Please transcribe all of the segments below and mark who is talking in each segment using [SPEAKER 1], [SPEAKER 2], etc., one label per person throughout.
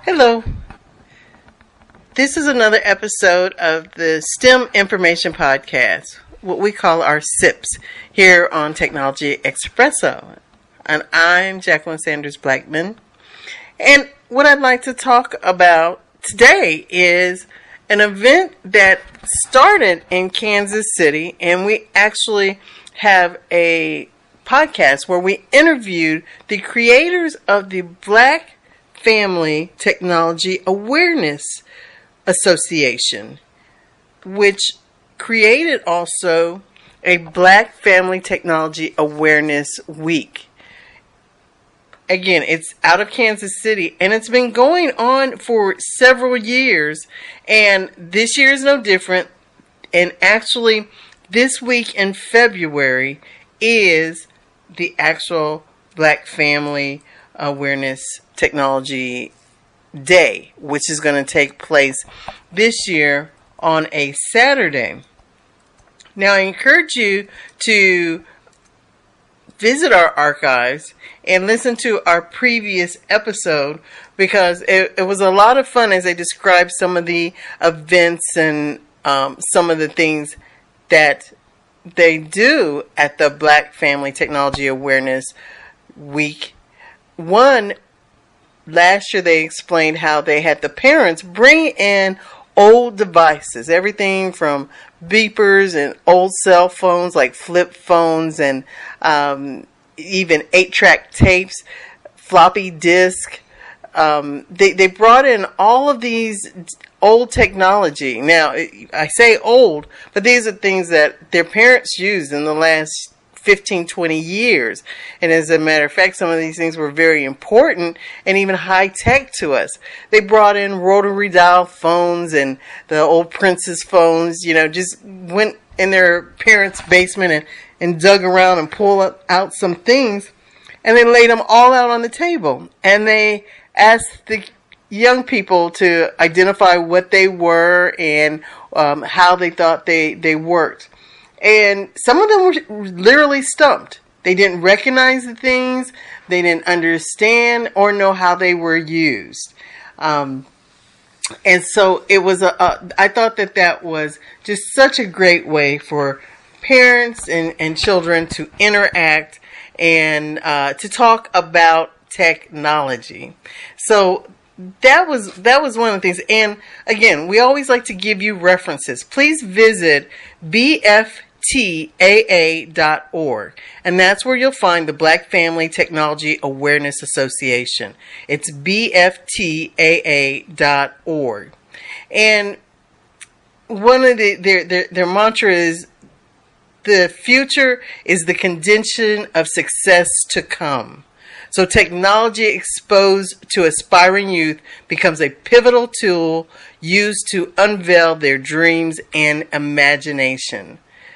[SPEAKER 1] Hello. This is another episode of the STEM Information Podcast, what we call our SIPs, here on Technology Expresso. And I'm Jacqueline Sanders Blackman. And what I'd like to talk about today is an event that started in Kansas City, and we actually have a podcast where we interviewed the creators of the Black Family Technology Awareness Association, which created also a Black Family Technology Awareness Week. Again, it's out of Kansas City, and it's been going on for several years, and this year is no different. And actually, this week in February is the actual Black Family Awareness Technology Day, which is going to take place this year on a Saturday. Now, I encourage you to visit our archives and listen to our previous episode, because it was a lot of fun as they described some of the events and some of the things that they do at the Black Family Technology Awareness Week. One, last year they explained how they had the parents bring in old devices, everything from beepers and old cell phones like flip phones and even 8-track tapes, floppy disk. They brought in all of these old technology. Now, I say old, but these are things that their parents used in the last 15, 20 years. And as a matter of fact, some of these things were very important and even high tech to us. They brought in rotary dial phones and the old Princess phones, just went in their parents' basement and dug around and pulled out some things, and they laid them all out on the table. And they asked the young people to identify what they were and how they thought they worked. And some of them were literally stumped. They didn't recognize the things. They didn't understand or know how they were used. And so it was I thought that was just such a great way for parents and children to interact and to talk about technology. So that was one of the things. And again, we always like to give you references. Please visit bftaa.org, and that's where you'll find the Black Family Technology Awareness Association. It's bftaa.org. And one of their mantra is, the future is the condition of success to come. So technology exposed to aspiring youth becomes a pivotal tool used to unveil their dreams and imagination.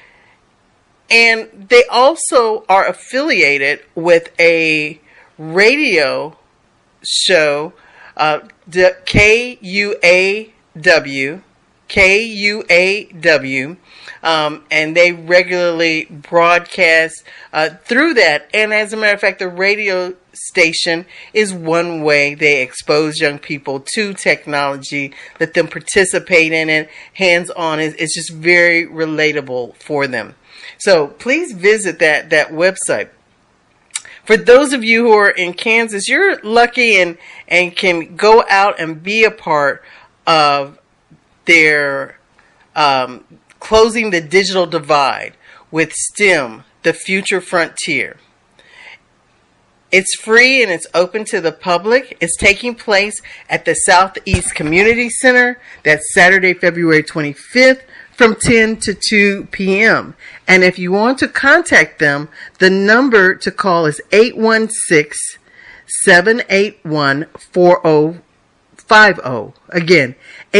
[SPEAKER 1] And they also are affiliated with a radio show, the KUAW, and they regularly broadcast through that. And as a matter of fact, the radio station is one way they expose young people to technology, let them participate in it, hands-on. It's just very relatable for them. So please visit that website. For those of you who are in Kansas, you're lucky and can go out and be a part of their Closing the Digital Divide with STEM, the Future Frontier. It's free and it's open to the public. It's taking place at the Southeast Community Center. That's Saturday, February 25th from 10 to 2 p.m. And if you want to contact them, the number to call is 816-781-4050. Again,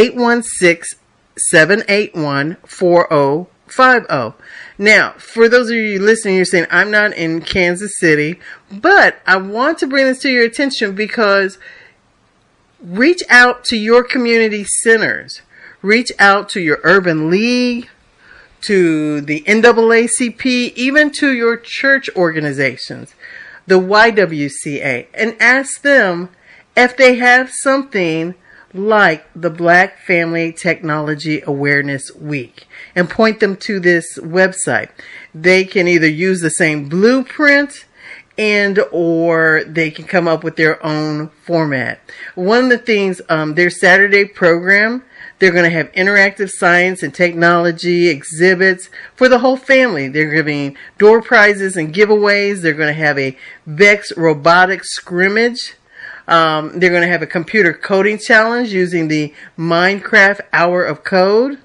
[SPEAKER 1] 816-781-4050. Now, for those of you listening, you're saying, I'm not in Kansas City, but I want to bring this to your attention because reach out to your community centers. Reach out to your urban league, to the NAACP, even to your church organizations, the YWCA, and ask them if they have something like the Black Family Technology Awareness Week and point them to this website, they can either use the same blueprint and or they can come up with their own format. One of the things, their Saturday program, they're going to have interactive science and technology exhibits for the whole family. They're giving door prizes and giveaways. They're going to have a Vex robotics scrimmage. They're going to have a computer coding challenge using the Minecraft Hour of Code.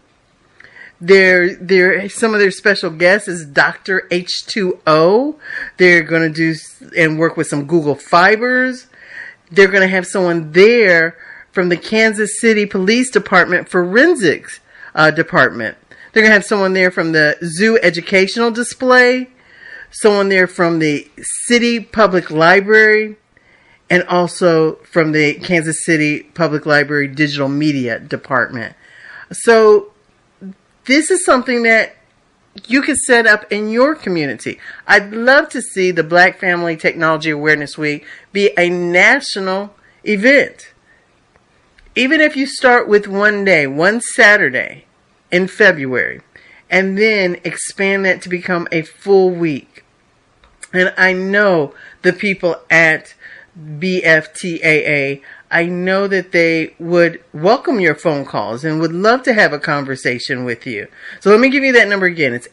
[SPEAKER 1] Some of their special guests is Dr. H2O. They're going to do and work with some Google Fibers. They're going to have someone there from the Kansas City Police Department Forensics Department. They're going to have someone there from the Zoo Educational Display, someone there from the City Public Library, and also from the Kansas City Public Library Digital Media Department. So this is something that you can set up in your community. I'd love to see the Black Family Technology Awareness Week be a national event. Even if you start with one day, one Saturday in February, and then expand that to become a full week. And I know the people at BFTAA, I know that they would welcome your phone calls and would love to have a conversation with you. So let me give you that number again. It's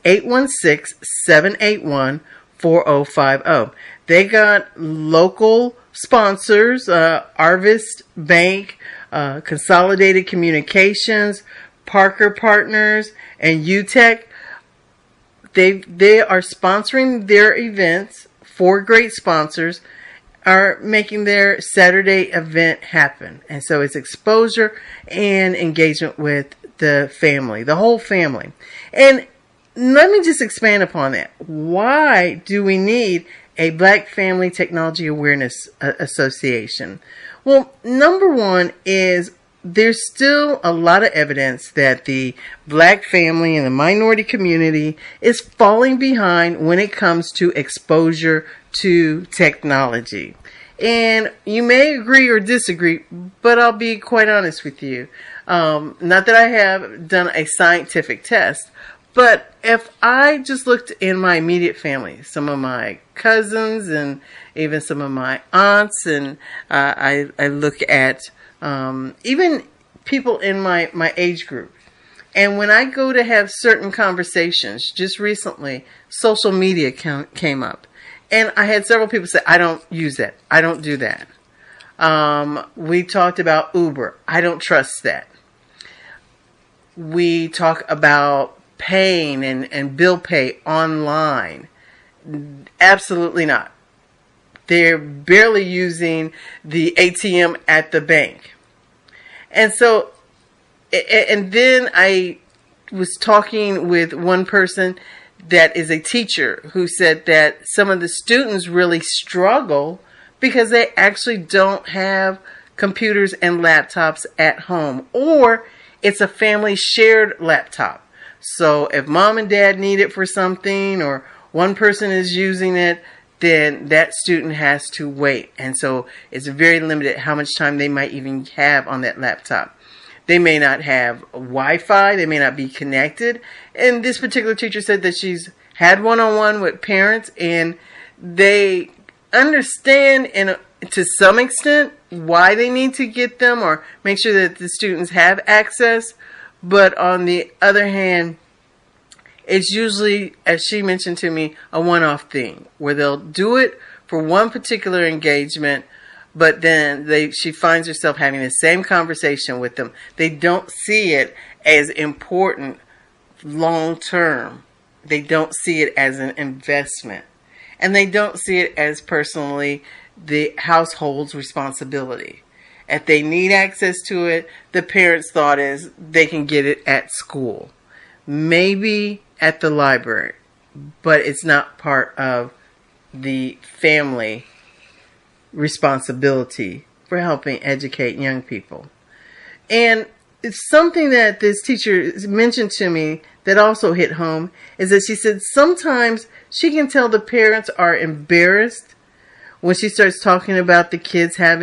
[SPEAKER 1] 816-781-4050. They got local sponsors, Arvest Bank, Consolidated Communications, Parker Partners, and UTEC. They are sponsoring their events. 4 great sponsors are making their Saturday event happen. And so it's exposure and engagement with the family, the whole family. And let me just expand upon that. Why do we need a Black Family Technology Awareness Association? Well, number one is there's still a lot of evidence that the Black family and the minority community is falling behind when it comes to exposure to technology. And you may agree or disagree, but I'll be quite honest with you. Not that I have done a scientific test, but if I just looked in my immediate family, some of my cousins and even some of my aunts, and I look at even people in my age group. And when I go to have certain conversations, just recently, social media came up. And I had several people say, I don't use that. I don't do that. We talked about Uber. I don't trust that. We talk about paying and bill pay online. Absolutely not. They're barely using the ATM at the bank. And so, and then I was talking with one person that is a teacher who said that some of the students really struggle because they actually don't have computers and laptops at home, or it's a family shared laptop. So if mom and dad need it for something or one person is using it, then that student has to wait. And so it's very limited how much time they might even have on that laptop. They may not have Wi-Fi. They may not be connected. And this particular teacher said that she's had one-on-one with parents and they understand to some extent why they need to get them or make sure that the students have access. But on the other hand, it's usually, as she mentioned to me, a one-off thing where they'll do it for one particular engagement, but then she finds herself having the same conversation with them. They don't see it as important long-term. They don't see it as an investment. And they don't see it as personally the household's responsibility. If they need access to it, the parents' thought is they can get it at school. Maybe at the library, but it's not part of the family responsibility for helping educate young people. And it's something that this teacher mentioned to me that also hit home is that she said sometimes she can tell the parents are embarrassed when she starts talking about the kids having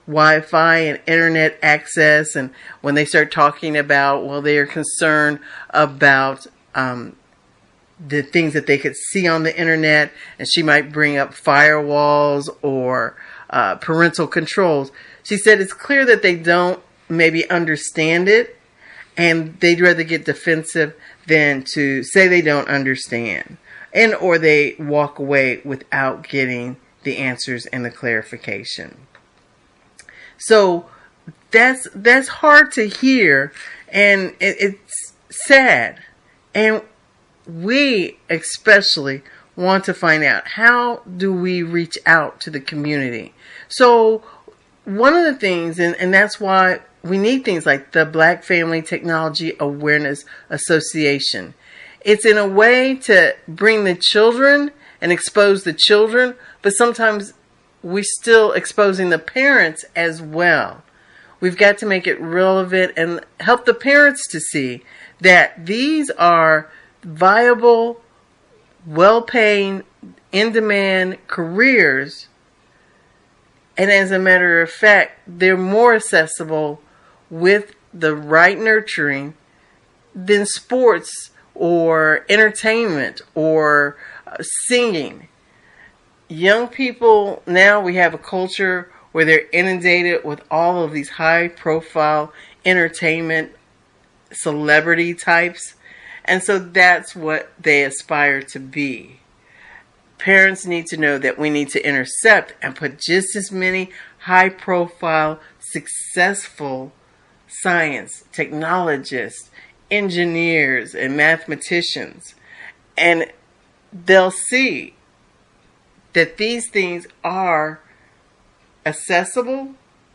[SPEAKER 1] Wi-Fi and internet access, and when they start talking about, well, they are concerned about the things that they could see on the internet, and she might bring up firewalls or parental controls. She said it's clear that they don't maybe understand it, and they'd rather get defensive than to say they don't understand, and or they walk away without getting the answers and the clarification. So that's hard to hear, and it's sad. And we especially want to find out, how do we reach out to the community? So one of the things, and that's why we need things like the Black Family Technology Awareness Association. It's in a way to bring the children and expose the children, but sometimes we're still exposing the parents as well. We've got to make it relevant and help the parents to see that these are viable, well-paying, in-demand careers. And as a matter of fact, they're more accessible with the right nurturing than sports or entertainment or singing. Young people, now we have a culture where they're inundated with all of these high-profile entertainment celebrity types. And so that's what they aspire to be. Parents need to know that we need to intercept and put just as many high-profile, successful science, technologists, engineers, and mathematicians. And they'll see that these things are accessible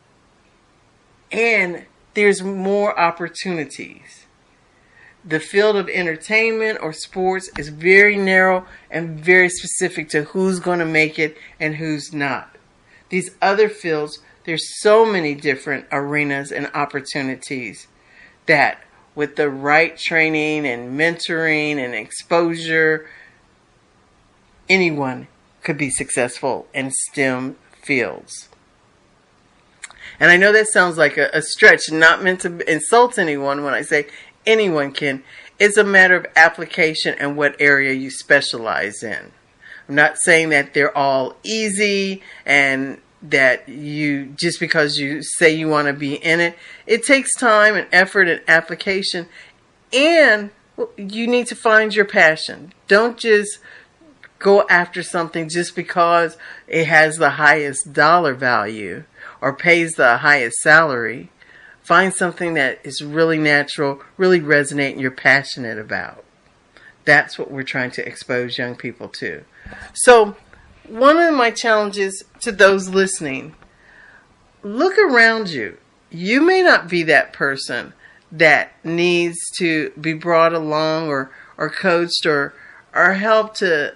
[SPEAKER 1] and there's more opportunities. The field of entertainment or sports is very narrow and very specific to who's going to make it and who's not. These other fields, there's so many different arenas and opportunities that with the right training and mentoring and exposure, anyone could be successful in STEM fields. And I know that sounds like a stretch, not meant to insult anyone when I say anyone can. It's a matter of application and what area you specialize in. I'm not saying that they're all easy and that you, just because you say you want to be in it, it takes time and effort and application, and you need to find your passion. Don't just go after something just because it has the highest dollar value or pays the highest salary. Find something that is really natural, really resonate, and you're passionate about. That's what we're trying to expose young people to. So, one of my challenges to those listening, look around you. You may not be that person that needs to be brought along or coached or helped to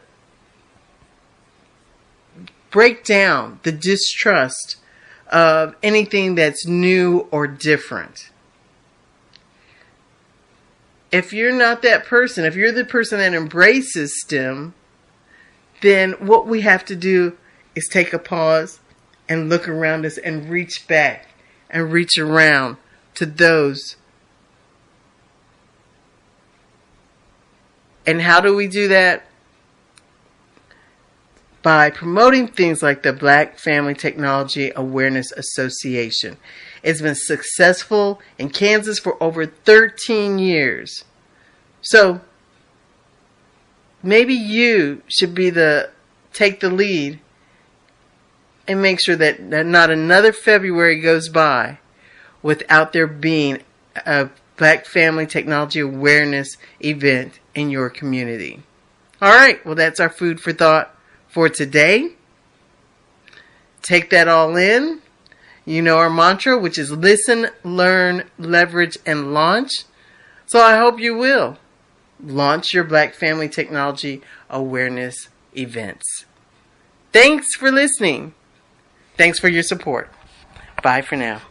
[SPEAKER 1] break down the distrust of anything that's new or different. If you're not that person, if you're the person that embraces STEM, then what we have to do is take a pause and look around us and reach back and reach around to those. And how do we do that? By promoting things like the Black Family Technology Awareness Association. It's been successful in Kansas for over 13 years. So maybe you should take the lead and make sure that not another February goes by without there being a Black Family Technology Awareness event in your community. All right, well, that's our food for thought for today. Take that all in. You know our mantra, which is listen, learn, leverage, and launch. So I hope you will launch your Black Family Technology Awareness events. Thanks for listening. Thanks for your support. Bye for now.